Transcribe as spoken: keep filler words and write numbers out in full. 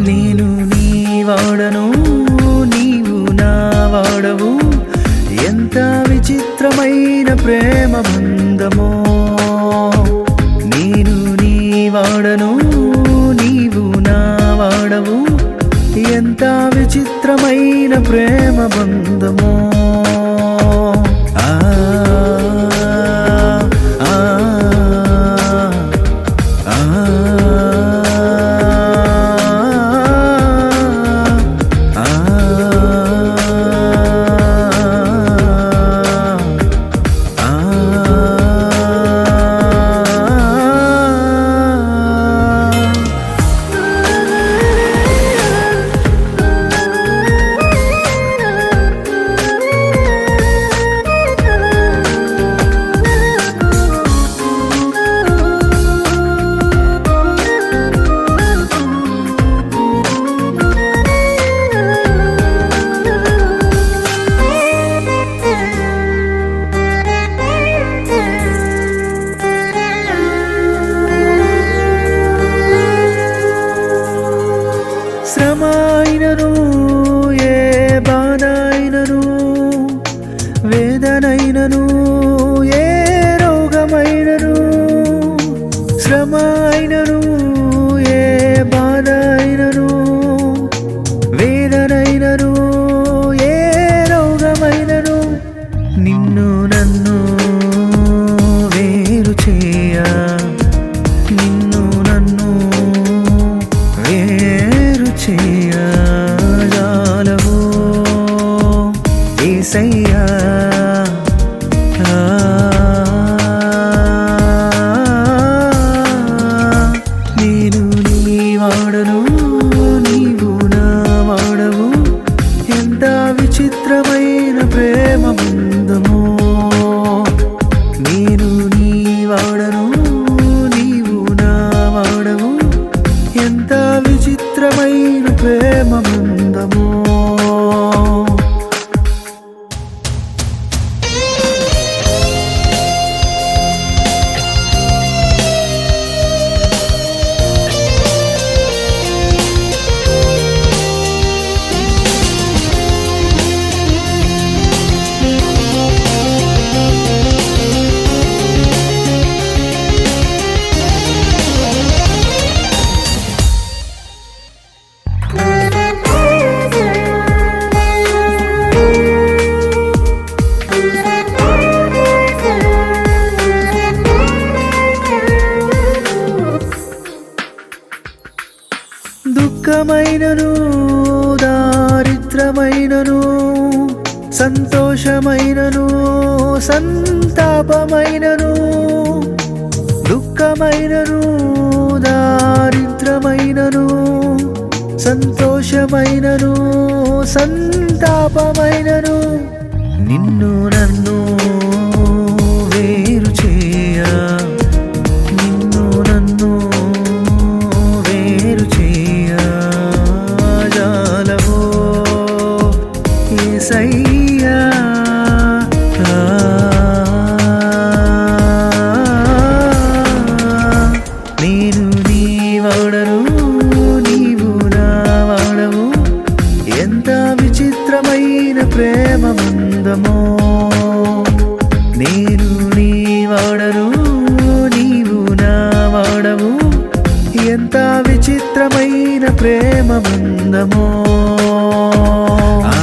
నేను నీ వాడను నీవు నా వాడవు ఎంత విచిత్రమైన ప్రేమ బంధమో నేను నీ వాడను నీవు నా వాడవు ఎంత విచిత్రమైన ప్రేమ బంధమో ఆ ఆ ఆ శ్రమైనను ఏ బాధైనను వేదనైనను ఏ రోగమైనను శ్రమైనను ఏ బాధైనను వేదనైనను ఏ రోగమైనను నిన్ను నన్ను వేరు చేయ నిన్ను నన్ను వేరు చేయజాలవు యేసయ్యా నేను నీ వాడను నీవు నా వాడవు ఎంత విచిత్రమైన ప్రేమ బంధమో నేను నీ వాడను నీవు నా వాడవు ఎంత విచిత్రమైన ప్రేమ బంధమో దుఃఖమైనను దారిద్రమైనను సంతోషమైనను సంతాపమైనను దుఃఖమైనను దారిద్రమైనను సంతోషమైనను సంతాపమైనను నిన్ను నన్ను వేరు చేయ నిన్ను నన్ను వేరు చేయజాలవు యేసయ్యా నేను నీ వాడను నీవు నా వాడవు ఎంత విచిత్రమైన ప్రేమ బంధమో నేను నీ వాడను నీవు నా వాడవు ఎంత విచిత్రమైన ప్రేమ బంధమో